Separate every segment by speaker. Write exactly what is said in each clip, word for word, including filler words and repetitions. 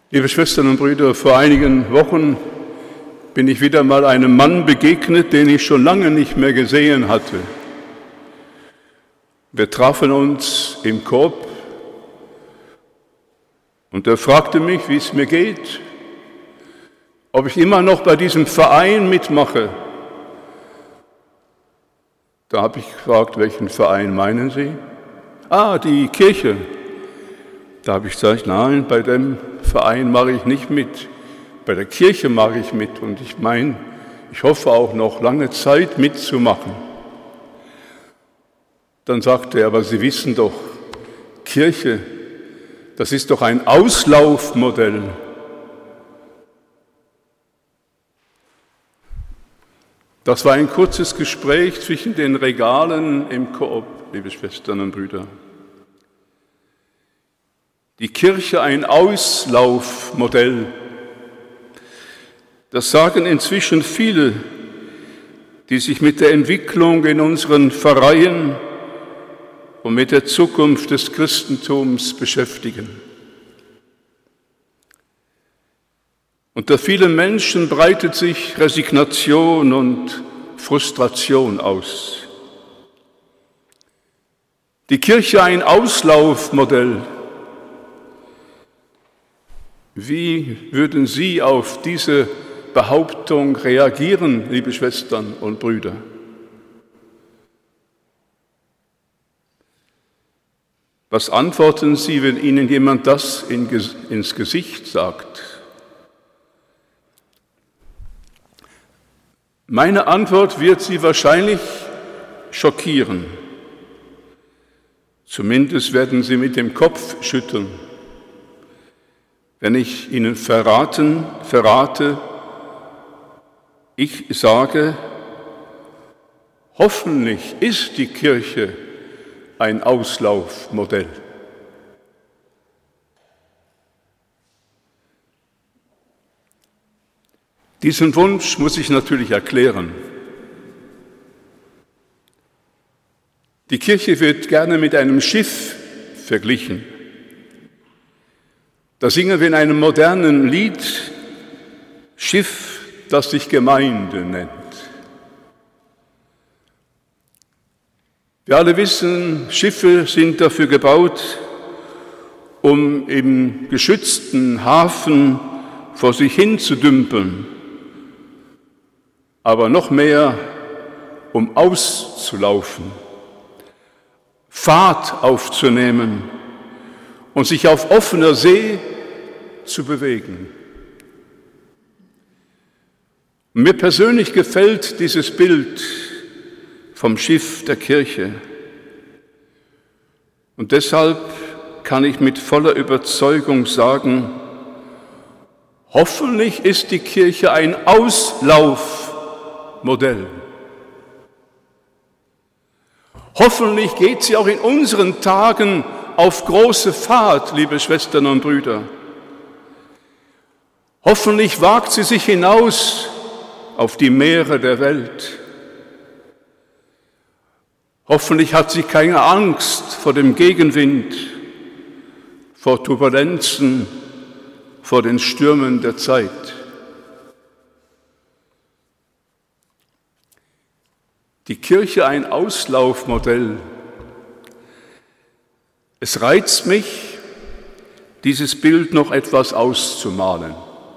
Speaker 1: Liebe Schwestern und Brüder, vor einigen Wochen bin ich wieder mal einem Mann begegnet, den ich schon lange nicht mehr gesehen hatte. Wir trafen uns im Coop und er fragte mich, wie es mir geht, ob ich immer noch bei diesem Verein mitmache. Da habe ich gefragt, welchen Verein meinen Sie? Ah, die Kirche. Da habe ich gesagt, nein, bei dem Verein mache ich nicht mit. Bei der Kirche mache ich mit und ich meine, ich hoffe auch noch lange Zeit mitzumachen. Dann sagte er, aber Sie wissen doch, Kirche, das ist doch ein Auslaufmodell. Das war ein kurzes Gespräch zwischen den Regalen im Coop, liebe Schwestern und Brüder. Die Kirche ein Auslaufmodell. Das sagen inzwischen viele, die sich mit der Entwicklung in unseren Pfarreien und mit der Zukunft des Christentums beschäftigen. Unter vielen Menschen breitet sich Resignation und Frustration aus. Die Kirche ein Auslaufmodell. Wie würden Sie auf diese Behauptung reagieren, liebe Schwestern und Brüder? Was antworten Sie, wenn Ihnen jemand das in, ins Gesicht sagt? Meine Antwort wird Sie wahrscheinlich schockieren. Zumindest werden Sie mit dem Kopf schütteln, wenn ich Ihnen verraten, verrate, ich sage, hoffentlich ist die Kirche ein Auslaufmodell. Diesen Wunsch muss ich natürlich erklären. Die Kirche wird gerne mit einem Schiff verglichen. Da singen wir in einem modernen Lied, Schiff, das sich Gemeinde nennt. Wir alle wissen, Schiffe sind dafür gebaut, um im geschützten Hafen vor sich hin zu dümpeln, aber noch mehr, um auszulaufen, Fahrt aufzunehmen und sich auf offener See zu bewegen. Mir persönlich gefällt dieses Bild vom Schiff der Kirche. Und deshalb kann ich mit voller Überzeugung sagen, hoffentlich ist die Kirche ein Auslaufmodell. Hoffentlich geht sie auch in unseren Tagen auf große Fahrt, liebe Schwestern und Brüder. Hoffentlich wagt sie sich hinaus auf die Meere der Welt. Hoffentlich hat sie keine Angst vor dem Gegenwind, vor Turbulenzen, vor den Stürmen der Zeit. Die Kirche ein Auslaufmodell. Es reizt mich, dieses Bild noch etwas auszumalen.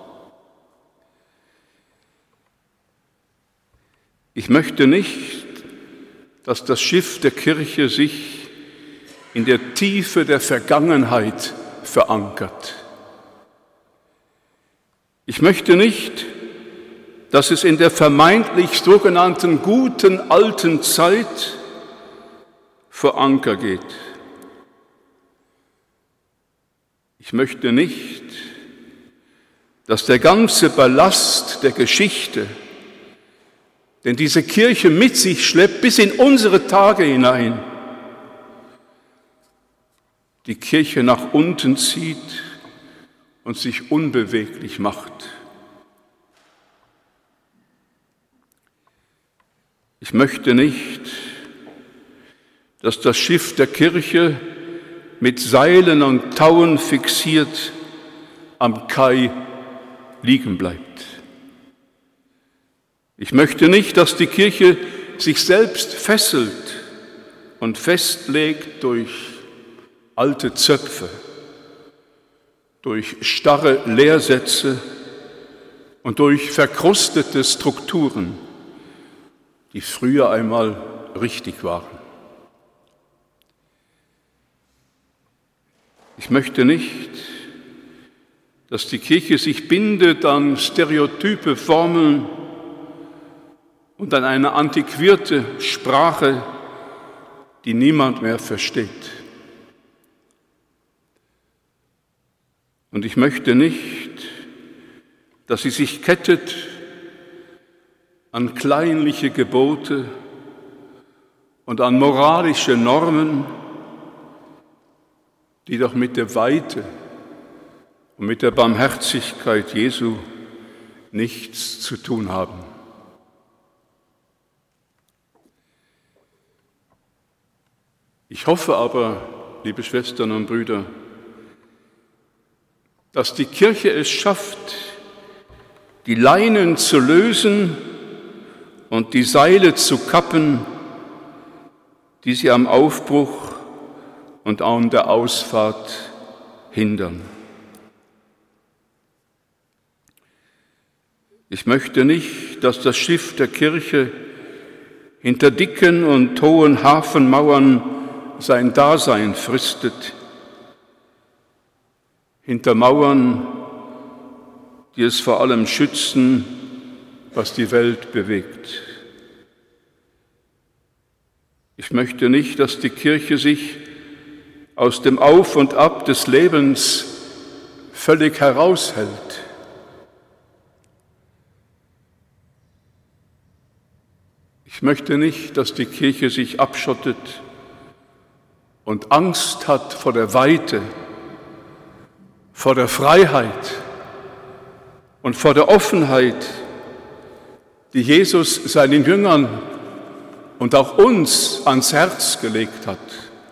Speaker 1: Ich möchte nicht, dass das Schiff der Kirche sich in der Tiefe der Vergangenheit verankert. Ich möchte nicht, dass es in der vermeintlich sogenannten guten alten Zeit vor Anker geht. Ich möchte nicht, dass der ganze Ballast der Geschichte, den diese Kirche mit sich schleppt, bis in unsere Tage hinein, die Kirche nach unten zieht und sich unbeweglich macht. Ich möchte nicht, dass das Schiff der Kirche mit Seilen und Tauen fixiert am Kai liegen bleibt. Ich möchte nicht, dass die Kirche sich selbst fesselt und festlegt durch alte Zöpfe, durch starre Lehrsätze und durch verkrustete Strukturen, die früher einmal richtig waren. Ich möchte nicht, dass die Kirche sich bindet an stereotype Formeln und an eine antiquierte Sprache, die niemand mehr versteht. Und ich möchte nicht, dass sie sich kettet an kleinliche Gebote und an moralische Normen, die doch mit der Weite und mit der Barmherzigkeit Jesu nichts zu tun haben. Ich hoffe aber, liebe Schwestern und Brüder, dass die Kirche es schafft, die Leinen zu lösen und die Seile zu kappen, die sie am Aufbruch und an der Ausfahrt hindern. Ich möchte nicht, dass das Schiff der Kirche hinter dicken und hohen Hafenmauern sein Dasein fristet, hinter Mauern, die es vor allem schützen, was die Welt bewegt. Ich möchte nicht, dass die Kirche sich aus dem Auf und Ab des Lebens völlig heraushält. Ich möchte nicht, dass die Kirche sich abschottet und Angst hat vor der Weite, vor der Freiheit und vor der Offenheit, die Jesus seinen Jüngern und auch uns ans Herz gelegt hat.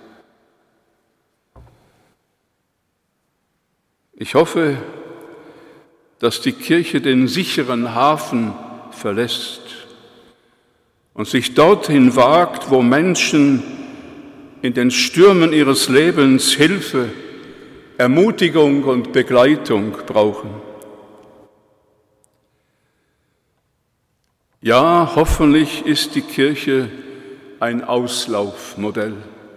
Speaker 1: Ich hoffe, dass die Kirche den sicheren Hafen verlässt und sich dorthin wagt, wo Menschen in den Stürmen ihres Lebens Hilfe, Ermutigung und Begleitung brauchen. Ja, hoffentlich ist die Kirche ein Auslaufmodell.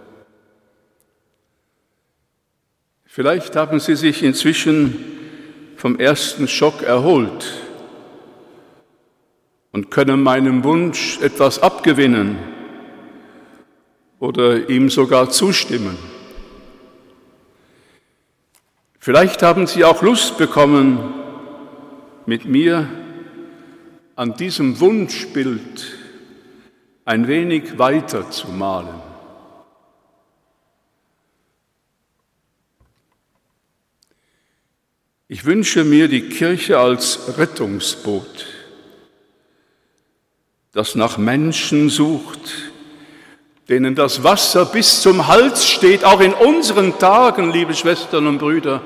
Speaker 1: Vielleicht haben Sie sich inzwischen vom ersten Schock erholt und können meinem Wunsch etwas abgewinnen oder ihm sogar zustimmen. Vielleicht haben Sie auch Lust bekommen, mit mir an diesem Wunschbild ein wenig weiter zu malen. Ich wünsche mir die Kirche als Rettungsboot, das nach Menschen sucht, denen das Wasser bis zum Hals steht, auch in unseren Tagen, liebe Schwestern und Brüder.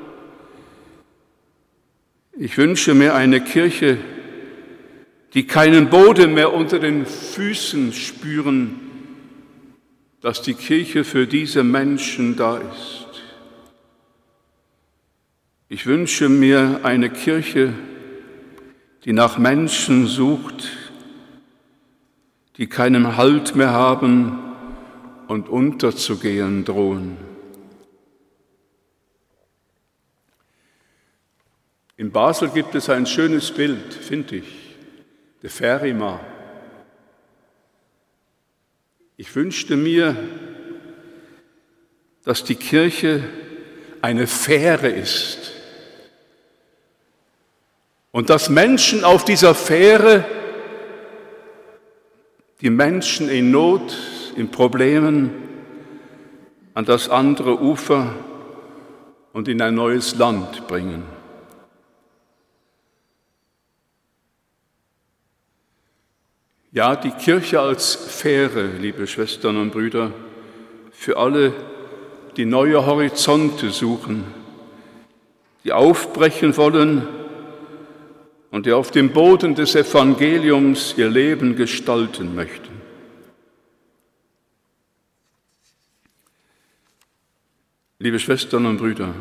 Speaker 1: Ich wünsche mir eine Kirche, die keinen Boden mehr unter den Füßen spüren, dass die Kirche für diese Menschen da ist. Ich wünsche mir eine Kirche, die nach Menschen sucht, die keinen Halt mehr haben und unterzugehen drohen. In Basel gibt es ein schönes Bild, finde ich, der Fährima. Ich wünschte mir, dass die Kirche eine Fähre ist und dass Menschen auf dieser Fähre, die Menschen in Not, in Problemen, an das andere Ufer und in ein neues Land bringen. Ja, die Kirche als Fähre, liebe Schwestern und Brüder, für alle, die neue Horizonte suchen, die aufbrechen wollen und die auf dem Boden des Evangeliums ihr Leben gestalten möchten. Liebe Schwestern und Brüder,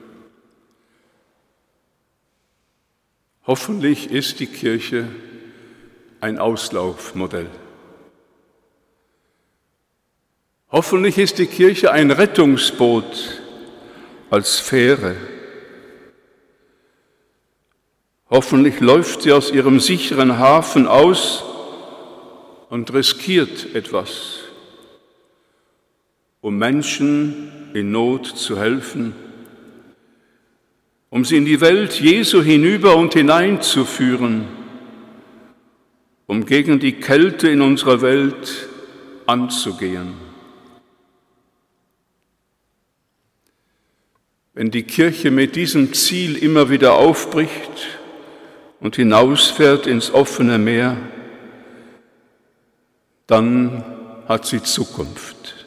Speaker 1: hoffentlich ist die Kirche ein Auslaufmodell. Hoffentlich ist die Kirche ein Rettungsboot als Fähre. Hoffentlich läuft sie aus ihrem sicheren Hafen aus und riskiert etwas, um Menschen in Not zu helfen, um sie in die Welt Jesu hinüber und hineinzuführen, um gegen die Kälte in unserer Welt anzugehen. Wenn die Kirche mit diesem Ziel immer wieder aufbricht und hinausfährt ins offene Meer, dann hat sie Zukunft.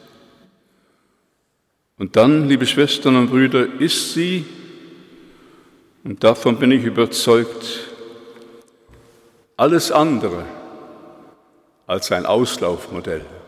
Speaker 1: Und dann, liebe Schwestern und Brüder, ist sie, und davon bin ich überzeugt, alles andere als ein Auslaufmodell.